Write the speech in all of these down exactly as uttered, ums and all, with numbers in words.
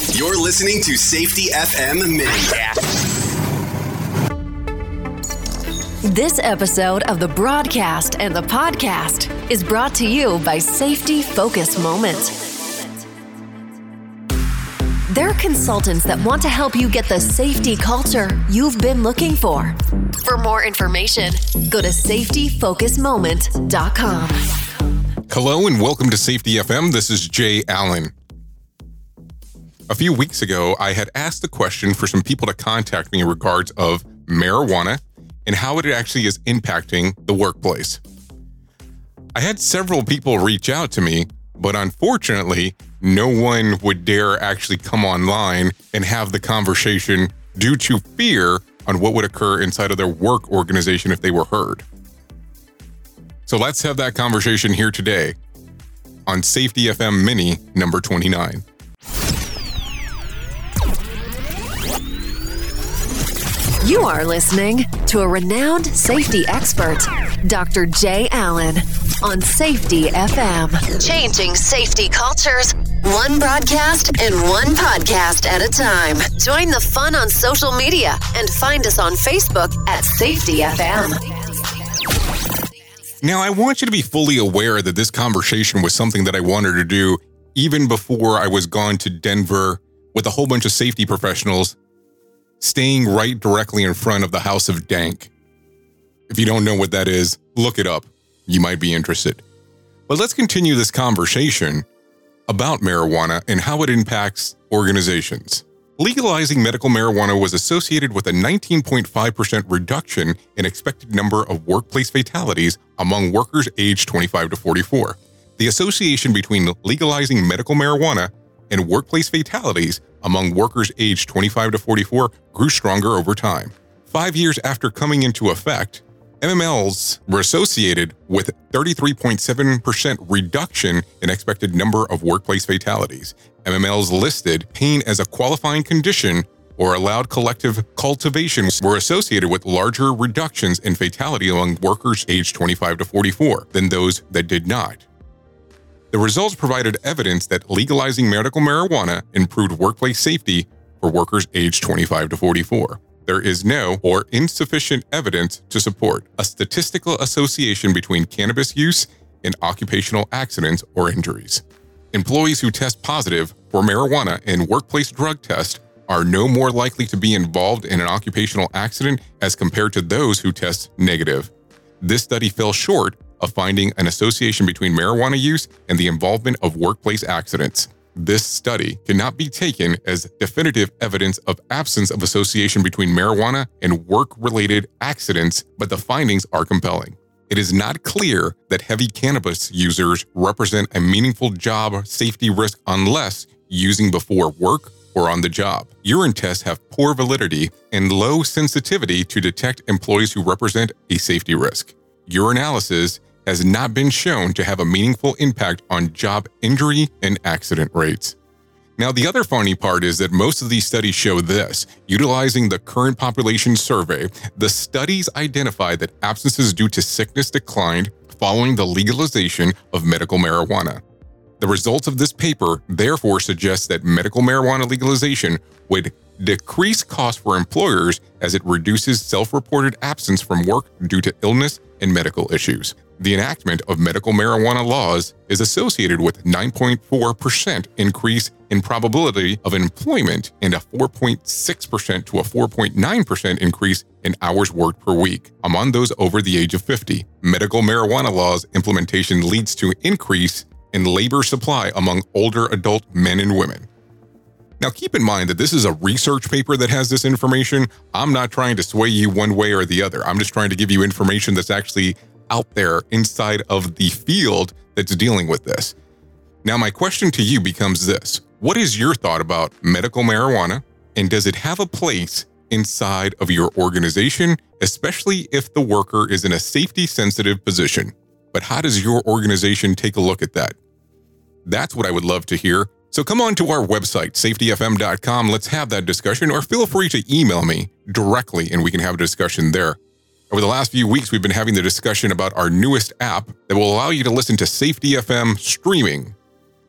You're listening to Safety F M Mini. Yeah. This episode of the broadcast and the podcast is brought to you by Safety Focus Moment. They're consultants that want to help you get the safety culture you've been looking for. For more information, go to safety focus moment dot com. Hello and welcome to Safety F M. This is Jay Allen. A few weeks ago, I had asked the question for some people to contact me in regards of marijuana and how it actually is impacting the workplace. I had several people reach out to me, but unfortunately, no one would dare actually come online and have the conversation due to fear on what would occur inside of their work organization if they were heard. So let's have that conversation here today on Safety F M Mini number twenty-nine. You are listening to a renowned safety expert, Doctor Jay Allen, on Safety F M. Changing safety cultures, one broadcast and one podcast at a time. Join the fun on social media and find us on Facebook at Safety F M. Now, I want you to be fully aware that this conversation was something that I wanted to do even before I was gone to Denver with a whole bunch of safety professionals staying right directly in front of the House of Dank. If you don't know what that is, look it up. You might be interested. But let's continue this conversation about marijuana and how it impacts organizations. Legalizing medical marijuana was associated with a nineteen point five percent reduction in expected number of workplace fatalities among workers aged twenty-five to forty-four. The association between legalizing medical marijuana and workplace fatalities among workers aged twenty-five to forty-four grew stronger over time. Five years after coming into effect, M M Ls were associated with thirty-three point seven percent reduction in expected number of workplace fatalities. M M Ls listed pain as a qualifying condition or allowed collective cultivation were associated with larger reductions in fatality among workers aged twenty-five to forty-four than those that did not. The results provided evidence that legalizing medical marijuana improved workplace safety for workers aged twenty-five to forty-four. There is no or insufficient evidence to support a statistical association between cannabis use and occupational accidents or injuries. Employees who test positive for marijuana in workplace drug tests are no more likely to be involved in an occupational accident as compared to those who test negative. This study fell short of finding an association between marijuana use and the involvement of workplace accidents. This study cannot be taken as definitive evidence of absence of association between marijuana and work-related accidents, but the findings are compelling. It is not clear that heavy cannabis users represent a meaningful job safety risk unless using before work or on the job. Urine tests have poor validity and low sensitivity to detect employees who represent a safety risk. Urinalysis has not been shown to have a meaningful impact on job injury and accident rates. Now, the other funny part is that most of these studies show this. Utilizing the current population survey, the studies identify that absences due to sickness declined following the legalization of medical marijuana. The results of this paper therefore suggest that medical marijuana legalization would decrease costs for employers as it reduces self-reported absence from work due to illness and medical issues. The enactment of medical marijuana laws is associated with nine point four percent increase in probability of employment and a four point six percent to a four point nine percent increase in hours worked per week among those over the age of fifty. Medical marijuana laws implementation leads to increase in labor supply among older adult men and women. Now, keep in mind that this is a research paper that has this information. I'm not trying to sway you one way or the other. I'm just trying to give you information that's actually out there inside of the field that's dealing with this. Now, my question to you becomes this. What is your thought about medical marijuana, and does it have a place inside of your organization, especially if the worker is in a safety-sensitive position? But how does your organization take a look at that? That's what I would love to hear. So come on to our website, safety f m dot com. Let's have that discussion, or feel free to email me directly and we can have a discussion there. Over the last few weeks, we've been having the discussion about our newest app that will allow you to listen to Safety F M streaming.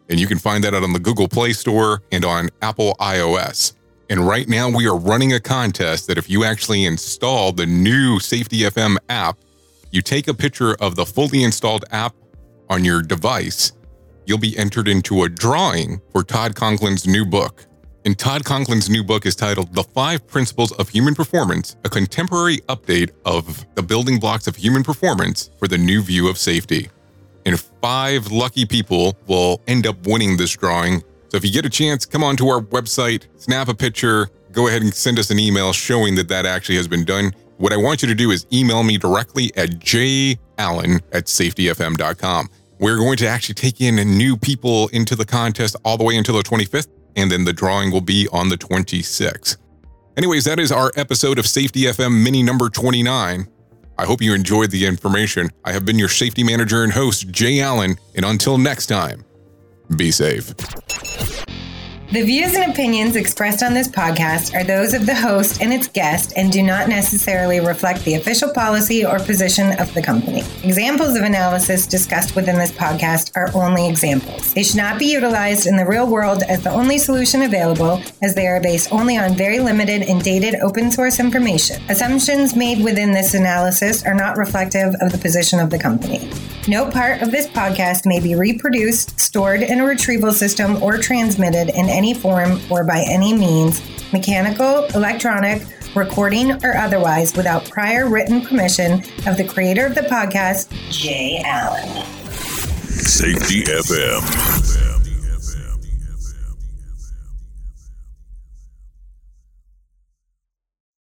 And you can find that out on the Google Play Store and on Apple iOS. And right now we are running a contest that if you actually install the new Safety F M app, you take a picture of the fully installed app on your device, you'll be entered into a drawing for Todd Conklin's new book. And Todd Conklin's new book is titled The Five Principles of Human Performance, a contemporary update of the building blocks of human performance for the new view of safety. And five lucky people will end up winning this drawing. So if you get a chance, come on to our website, snap a picture, go ahead and send us an email showing that that actually has been done. What I want you to do is email me directly at j allen at safety f m dot com. We're going to actually take in new people into the contest all the way until the twenty-fifth, and then the drawing will be on the twenty-sixth. Anyways, that is our episode of Safety F M Mini number twenty-nine. I hope you enjoyed the information. I have been your safety manager and host, Jay Allen, and until next time, be safe. The views and opinions expressed on this podcast are those of the host and its guest and do not necessarily reflect the official policy or position of the company. Examples of analysis discussed within this podcast are only examples. They should not be utilized in the real world as the only solution available, as they are based only on very limited and dated open source information. Assumptions made within this analysis are not reflective of the position of the company. No part of this podcast may be reproduced, stored in a retrieval system, or transmitted in any form or by any means, mechanical, electronic, recording, or otherwise, without prior written permission of the creator of the podcast, Jay Allen. Safety F M.